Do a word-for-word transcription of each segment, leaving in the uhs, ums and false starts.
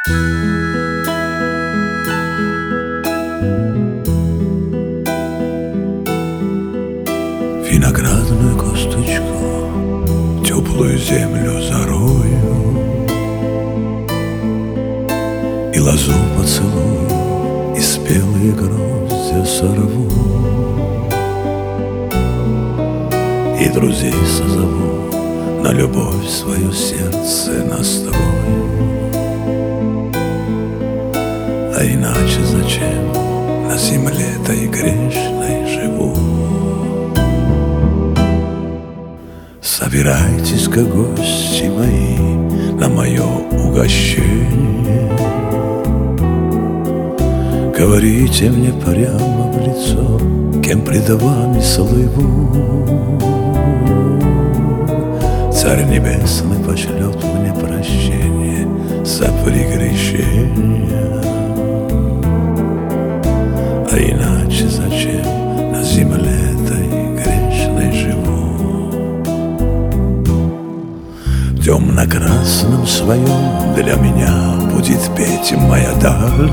Виноградную косточку, теплую землю зарою и лозу поцелую, и спелые гроздья сорву, и друзей созову, на любовь свое сердце настрою. А иначе зачем на земле-то и грешной живу? Собирайтесь-ка, гости мои, на мое угощение. Говорите мне прямо в лицо, кем пред вами слыву. Царь Небесный пошлет мне прощение за прегрешение. А иначе зачем на земле-то грешной живу? В темно-красном своем для меня будет петь моя даль.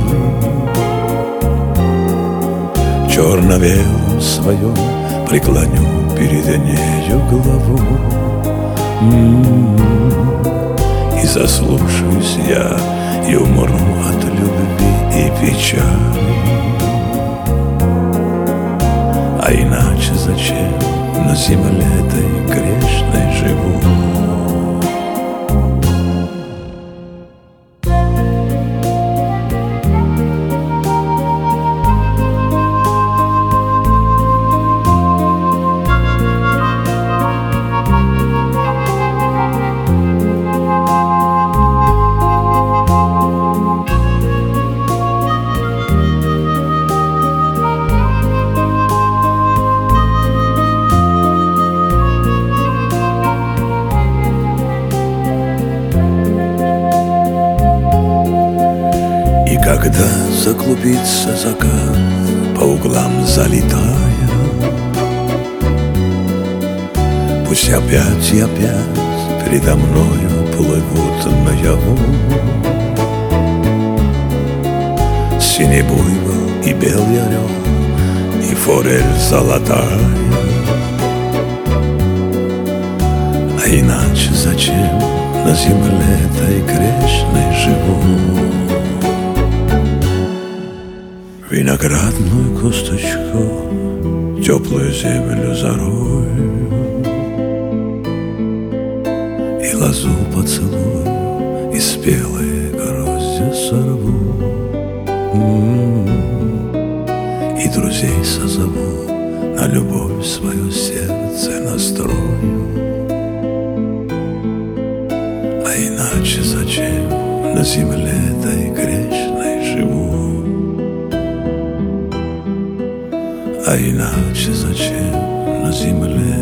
В черно-белом своем преклоню перед нею голову. И заслушаюсь я, и умру от любви и печали. А иначе зачем на земле-то грешной живу? Когда заклубится закат, по углам залетая, пусть опять и опять передо мною плывут наяву синий буйвол и белый орел, и форель золотая. А иначе зачем на земле-то и грешной живу? Виноградную косточку, теплую землю зарою, и лозу поцелую, и спелые гроздья сорву. М-м-м. И друзей созову, на любовь свое сердце настрою. А иначе зачем на земле-то и грешной живу? А иначе зачем на земле